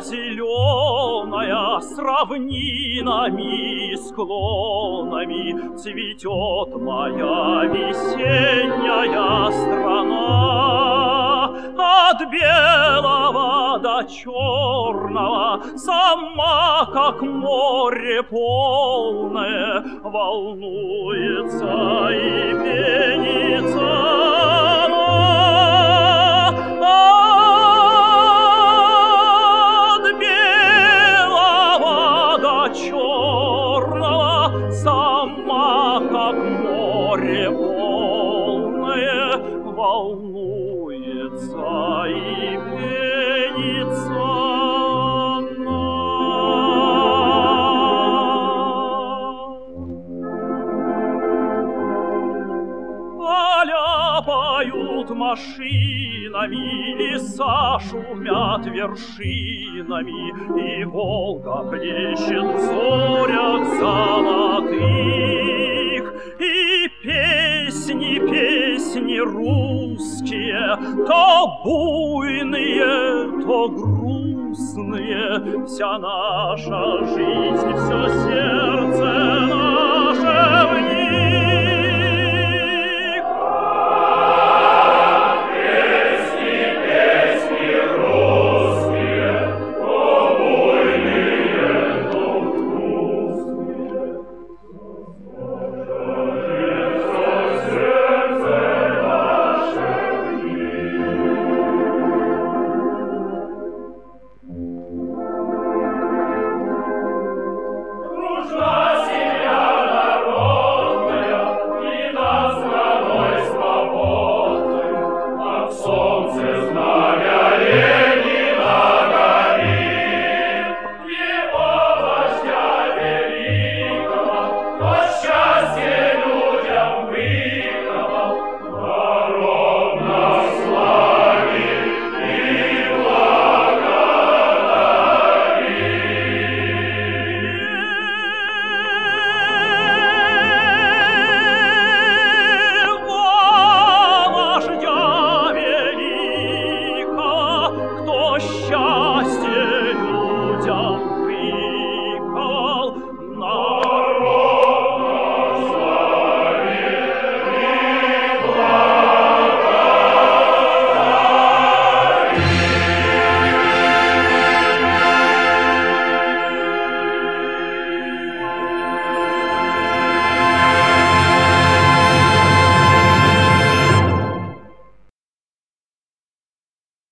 зеленая с равнинами и склонами цветет моя весенняя страна. От белого до черного сама, как море полное, волнуется и пенится она. От белого до черного сама, как море полное, волнуется и пенится она. Поля поют машинами, леса шумят вершинами, и Волга плещет в зорях золотых. И песни, песни русские, то буйные, то грустные, вся наша жизнь, все сердце